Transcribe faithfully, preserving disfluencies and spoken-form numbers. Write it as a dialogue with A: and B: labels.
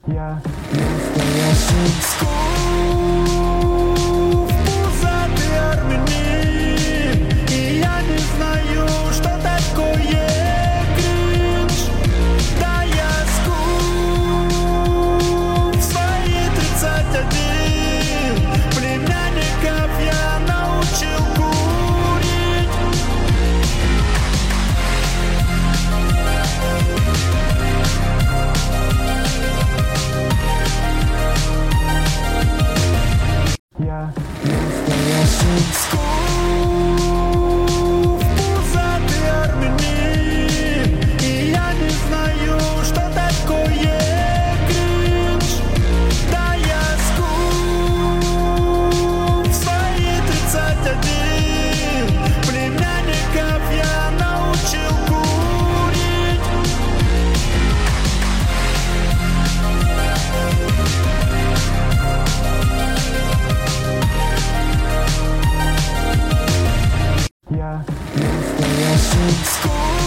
A: Я настоящий скуф, пузатый армянин, и я не знаю, что такое кринж. Да я скуф, в свои тридцать один племянников я научил курить. Я настоящий скуф, пузатый армянин, и я не знаю, что такое кринж. Да я скуф, в свои тридцать один племянников я научил курить. Я настоящий скуф.